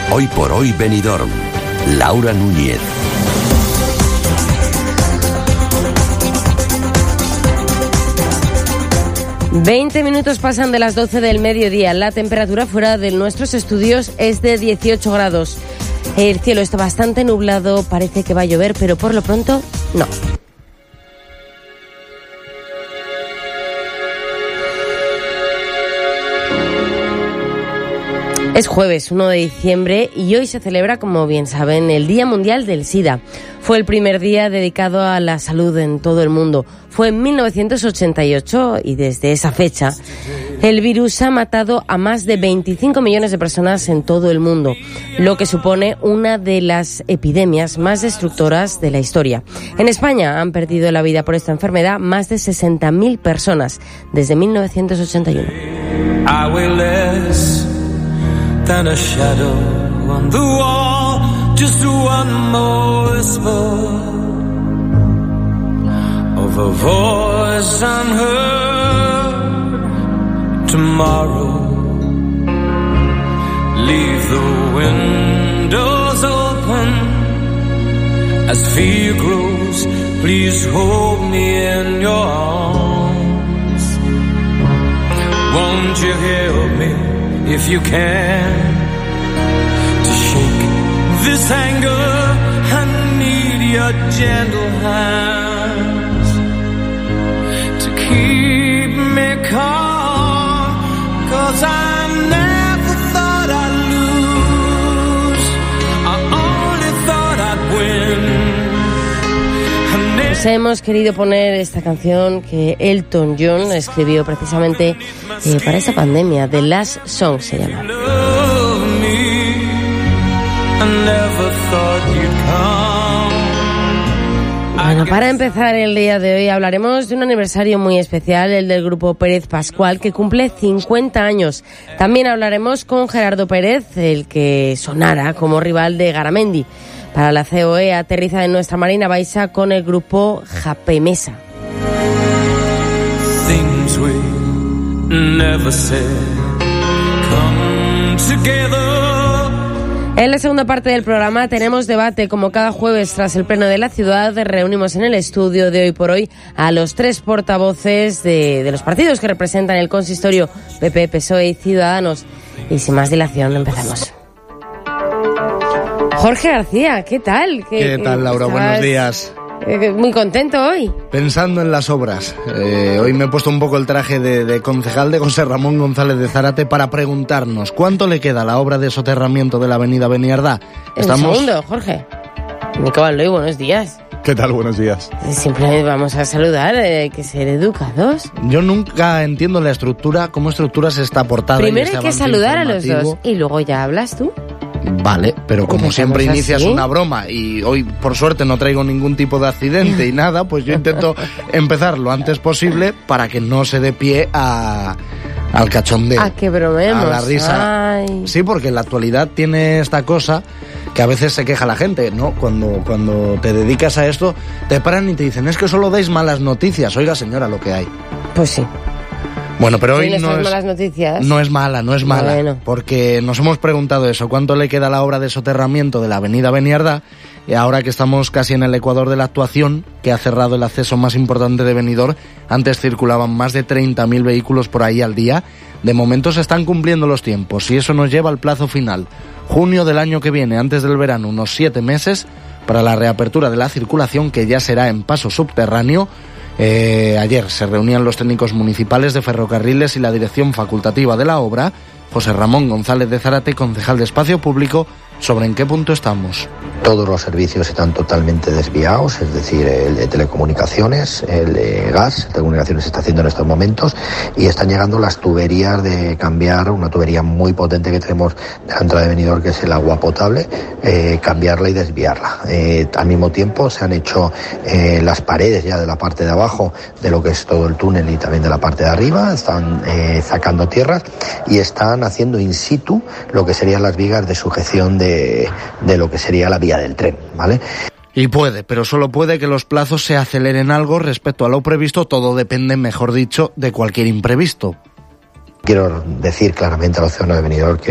Hoy por hoy Benidorm. Laura Núñez. ...20 pasan de las 12 del mediodía. La temperatura fuera de nuestros estudios es de 18 grados. El cielo está bastante nublado, parece que va a llover, pero por lo pronto, no. Es jueves 1 de diciembre y hoy se celebra, como bien saben, el Día Mundial del SIDA. Fue el primer día dedicado a la salud en todo el mundo. Fue en 1988 y desde esa fecha el virus ha matado a más de 25 millones de personas en todo el mundo, lo que supone una de las epidemias más destructoras de la historia. En España han perdido la vida por esta enfermedad más de 60.000 personas desde 1981. Than a shadow on the wall, just one more whisper of a voice unheard. Tomorrow, leave the windows open as fear grows. Please hold me in your arms. Won't you help me? If you can, to shake this anger, I need your gentle hands to keep me calm, 'cause I never thought I'd lose, I only thought I'd win. Pues hemos querido poner esta canción que Elton John escribió precisamente para esta pandemia. The Last Song se llama. Bueno, para empezar el día de hoy hablaremos de un aniversario muy especial, el del grupo Pérez Pascual, que cumple 50 años. También hablaremos con Gerardo Pérez, el que sonara como rival de Garamendi. Para la COE aterriza en nuestra Marina Baixa con el grupo Japemesa. En la segunda parte del programa tenemos debate. Como cada jueves tras el pleno de la ciudad, reunimos en el estudio de Hoy por Hoy a los tres portavoces de los partidos que representan el consistorio PP, PSOE y Ciudadanos. Y sin más dilación empezamos. Jorge García, ¿qué tal? ¿Qué tal, Laura? Buenos días. Muy contento hoy. Pensando en las obras. Hoy me he puesto un poco el traje de concejal de José Ramón González de Zárate para preguntarnos ¿cuánto le queda a la obra de soterramiento de la avenida Beniardá? Un segundo, Jorge. Nico Baldoy, buenos días. ¿Qué tal? Buenos días. Siempre vamos a saludar, hay que ser educados. Yo nunca entiendo la estructura, cómo estructuras esta portada. Primero hay que saludar a los dos y luego ya hablas tú. Vale, pero como siempre inicias así una broma y hoy por suerte no traigo ningún tipo de accidente y nada, pues yo intento empezar lo antes posible para que no se dé pie al cachondeo. A que bromemos. A la risa. Ay. Sí, porque en la actualidad tiene esta cosa que a veces se queja la gente, ¿no? Cuando te dedicas a esto, te paran y te dicen, es que solo dais malas noticias. Oiga, señora, lo que hay. Pues sí. Bueno, pero hoy no es malas noticias. No es mala, Bueno. porque nos hemos preguntado eso, ¿cuánto le queda a la obra de soterramiento de la avenida Beniardá? Y ahora que estamos casi en el ecuador de la actuación, que ha cerrado el acceso más importante de Benidorm, antes circulaban más de 30.000 vehículos por ahí al día, de momento se están cumpliendo los tiempos y eso nos lleva al plazo final, junio del año que viene, antes del verano, unos 7 meses, para la reapertura de la circulación, que ya será en paso subterráneo. Ayer se reunían los técnicos municipales de ferrocarriles y la dirección facultativa de la obra. José Ramón González de Zárate, concejal de Espacio Público, sobre en qué punto estamos. Todos los servicios están totalmente desviados, es decir, el de telecomunicaciones, el de gas, telecomunicaciones se está haciendo en estos momentos y están llegando las tuberías de cambiar, una tubería muy potente que tenemos de la entrada de Benidorm, que es el agua potable, cambiarla y desviarla. Al mismo tiempo se han hecho las paredes ya de la parte de abajo de lo que es todo el túnel y también de la parte de arriba, están sacando tierras y están haciendo in situ lo que serían las vigas de sujeción de lo que sería la vía del tren, ¿vale? Y puede, pero solo puede que los plazos se aceleren algo respecto a lo previsto. Todo depende, mejor dicho, de cualquier imprevisto. Quiero decir claramente a los ciudadanos de Benidorm que